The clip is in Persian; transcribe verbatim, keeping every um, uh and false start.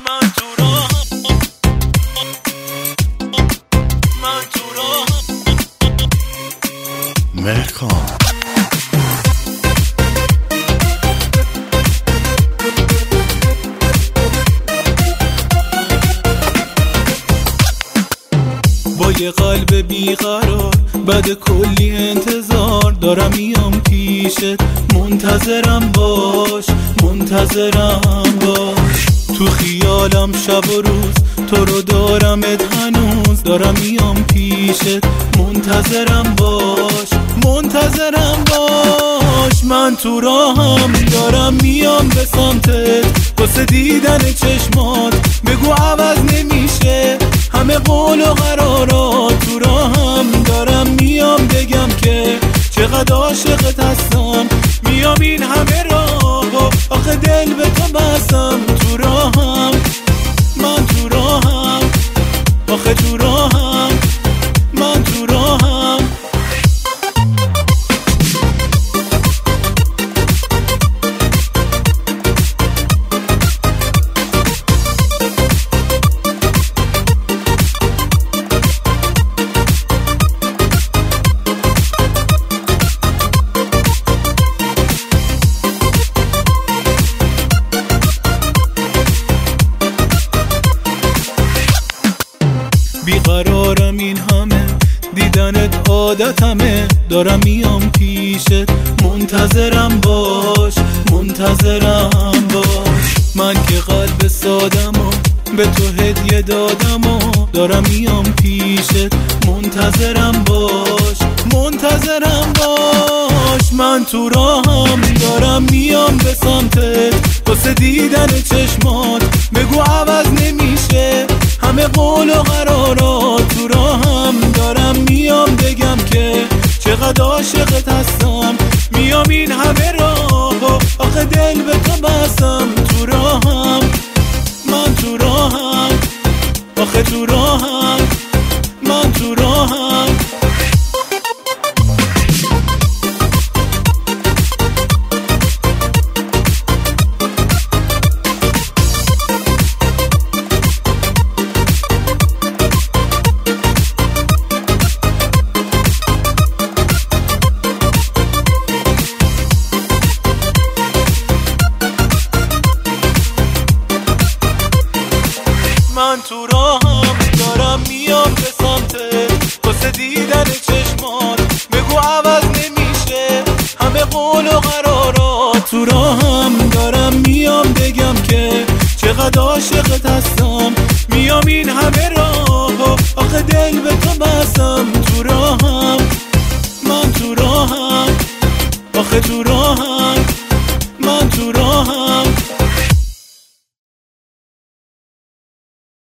من تو راهم من تو راهم مهرکان با یه قلب بیقرار بعد کلی انتظار دارم میام پیشت، منتظرم باش منتظرم باش. تو خیالم شب و روز تو رو دارمت هنوز، دارم میام پیشت، منتظرم باش منتظرم باش. من تو راهم دارم میام به سمتت، واسه دیدن چشمات بگو عوض نمیشه همه قول و قرارات. تو راهم دارم میام بگم که چقدر عاشقت هستم، میام این همه راه آخه دل به تو بستم. تو راهم من تو راهم آخه تو راهم من تو راهم. بیقرارم این همه دیدنت عادتمه، دارم میام پیشت، منتظرم باش منتظرم باش. من که قلب سادم و به تو هدیه دادم و دارم میام پیشت، منتظرم باش منتظرم باش. من تو راهم دارم میام به سمتت، واسه دیدن چشمات بگو عوض نمیشه همه قول و قرارات. تو راهم دارم میام بگم که چقدر عاشقت هستم، میام این همه راه آخه دل به تو بستم. تو راهم من تو راهم آخه تو راهم من تو راهم. من تو راهم دارم میام به سمتت، واسه دیدن چشمات بگو عوض نمیشه همه قول و قرارات. تو راهم دارم میام بگم که چقدر عاشقت هستم، میام این همه راه آخه دل به تو بستم. تو راهم من تو راهم آخه تو راهم من تو راهم.